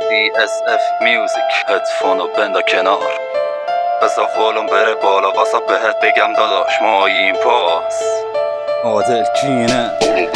DSF Music هدفونو بندا کنار بسا فولم بره بالا واسا بهت بگم داداش ماییم پاس عادل کینه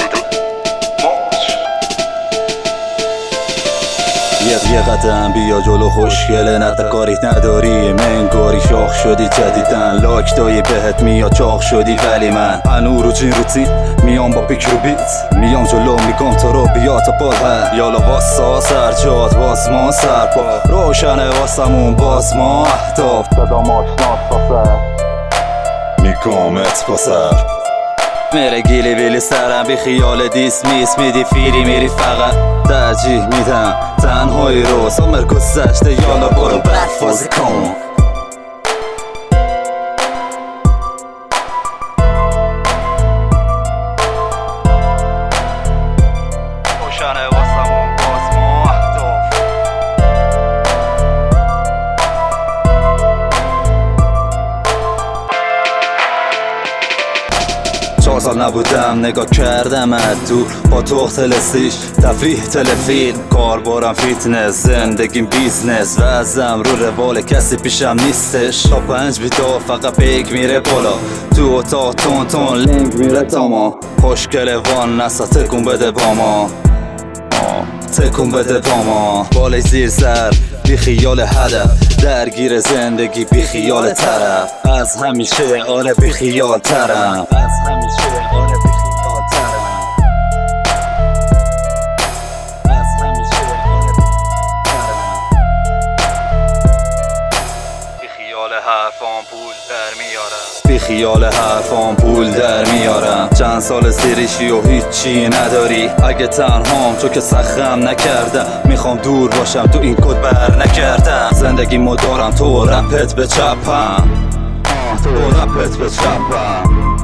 یه قدم بیا جلو خوشگله نتکاریت نداری منگاری شاخ شدی جدیدن لاک دایی بهت میاد چاق شدی ولی من هنو رو جین روتین میام با پیک رو بیت میام جلو میگم تو رو بیا تا پاد یالا واسا سرجاد باز ما سرپا روشنه واسمون باز ما اهداف صدام آشناس باسر میگمت باسر میره گیلی بیلی سرم بی خیال دیس میس میدی فیری میری فقط ترجیح میدم تنهایی رو سامر گذشته یالا برو بد بازی کن روشنه واسمون باز ما اهداف 4 سال نبودم نگاه کردم از دور با تخت لسیش تفریح تلفیلم کاربارم فیتنس زندگیم بیزنس وزم رو روال کسی پیشم نیستش تا 5 بیتا فقط پیک میره بالا تو اتاق تون تون لینک میره تاما خوشگل وان نسا تکون بده با ما تکون بده با ما بالای زیر سر بی خیال هدف درگیر زندگی بی خیال طرف از همیشه آره بی خیال ترم از همیشه آره بی خیال ترم از همیشه آره بی خیال ترم بی خیال حرفام پول در میارم بی خیال حرفام پول در میارم چند سال سیریشی و هیچی نداری اگه تنهام تو که سخم نکردم میخوام دور باشم تو این کد بر نکردم زندگی مدارم تو رپت به چپم تو رپت به چپم